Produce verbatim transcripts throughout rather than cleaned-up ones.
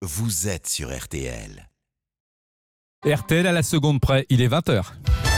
vous êtes sur R T L. R T L à la seconde près, il est vingt heures.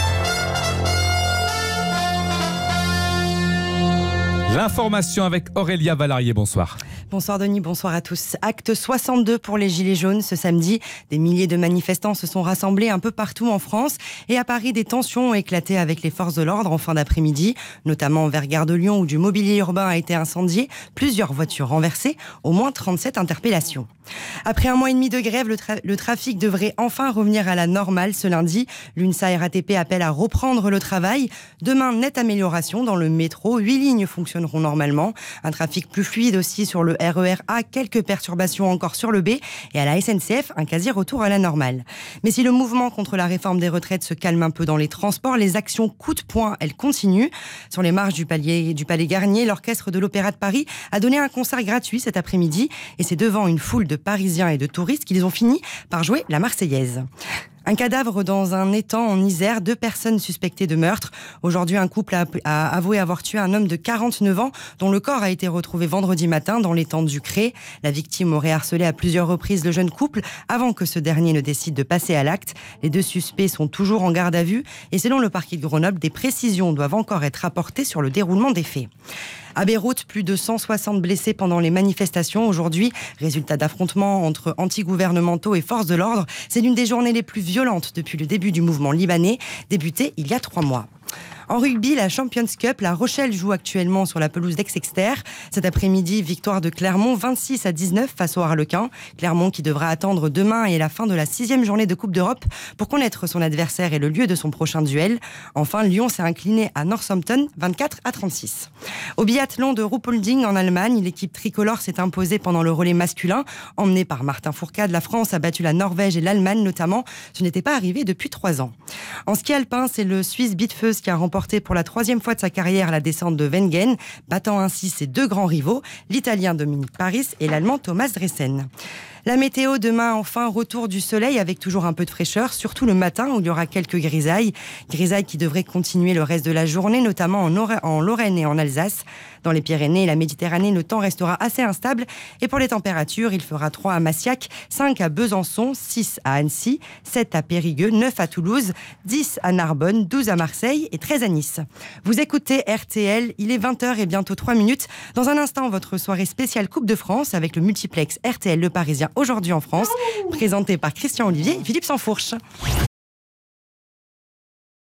L'information avec Aurélia Valarié, bonsoir. Bonsoir Denis, bonsoir à tous. Acte soixante-deux pour les Gilets jaunes ce samedi. Des milliers de manifestants se sont rassemblés un peu partout en France. Et à Paris, des tensions ont éclaté avec les forces de l'ordre en fin d'après-midi, notamment vers Gare de Lyon où du mobilier urbain a été incendié, plusieurs voitures renversées, au moins trente-sept interpellations. Après un mois et demi de grève, le, tra- le trafic devrait enfin revenir à la normale ce lundi. L'UNSA R A T P appelle à reprendre le travail. Demain, nette amélioration dans le métro. Huit lignes fonctionneront normalement. Un trafic plus fluide aussi sur le R E R A. Quelques perturbations encore sur le B. Et à la S N C F, un quasi-retour à la normale. Mais si le mouvement contre la réforme des retraites se calme un peu dans les transports, les actions coup de poing, elles continuent. Sur les marches du, palier, du Palais Garnier, l'orchestre de l'Opéra de Paris a donné un concert gratuit cet après-midi. Et c'est devant une foule de Parisiens et de touristes qu'ils ont fini par jouer la Marseillaise. Un cadavre dans un étang en Isère, deux personnes suspectées de meurtre. Aujourd'hui, un couple a, a avoué avoir tué un homme de quarante-neuf ans dont le corps a été retrouvé vendredi matin dans l'étang du Cré. La victime aurait harcelé à plusieurs reprises le jeune couple avant que ce dernier ne décide de passer à l'acte. Les deux suspects sont toujours en garde à vue et selon le parquet de Grenoble, des précisions doivent encore être apportées sur le déroulement des faits. À Beyrouth, plus de cent soixante blessés pendant les manifestations aujourd'hui. Résultat d'affrontements entre anti-gouvernementaux et forces de l'ordre. C'est l'une des journées les plus violentes depuis le début du mouvement libanais, débuté il y a trois mois. En rugby, la Champions Cup, La Rochelle joue actuellement sur la pelouse d'Aix-Exter. Cet après-midi, victoire de Clermont vingt-six à dix-neuf face aux Harlequins. Clermont qui devra attendre demain et la fin de la sixième journée de Coupe d'Europe pour connaître son adversaire et le lieu de son prochain duel. Enfin, Lyon s'est incliné à Northampton vingt-quatre à trente-six. Au biathlon de Ruhpolding en Allemagne, l'équipe tricolore s'est imposée pendant le relais masculin. Emmenée par Martin Fourcade, la France a battu la Norvège et l'Allemagne notamment. Ce n'était pas arrivé depuis trois ans. En ski alpin, c'est le Suisse Bidfeus qui a remporté pour la troisième fois de sa carrière la descente de Wengen, battant ainsi ses deux grands rivaux, l'Italien Dominique Paris et l'Allemand Thomas Dressen. La météo, demain, enfin, retour du soleil avec toujours un peu de fraîcheur, surtout le matin où il y aura quelques grisailles. Grisailles qui devraient continuer le reste de la journée, notamment en, Ora- en Lorraine et en Alsace. Dans les Pyrénées et la Méditerranée, le temps restera assez instable. Et pour les températures, il fera trois à Massiac, cinq à Besançon, six à Annecy, sept à Périgueux, neuf à Toulouse, dix à Narbonne, douze à Marseille et treize à Nice. Vous écoutez R T L, il est vingt heures et bientôt trois minutes. Dans un instant, votre soirée spéciale Coupe de France avec le multiplex R T L Le Parisien aujourd'hui en France, présenté par Christian Olivier et Philippe Sansfourche.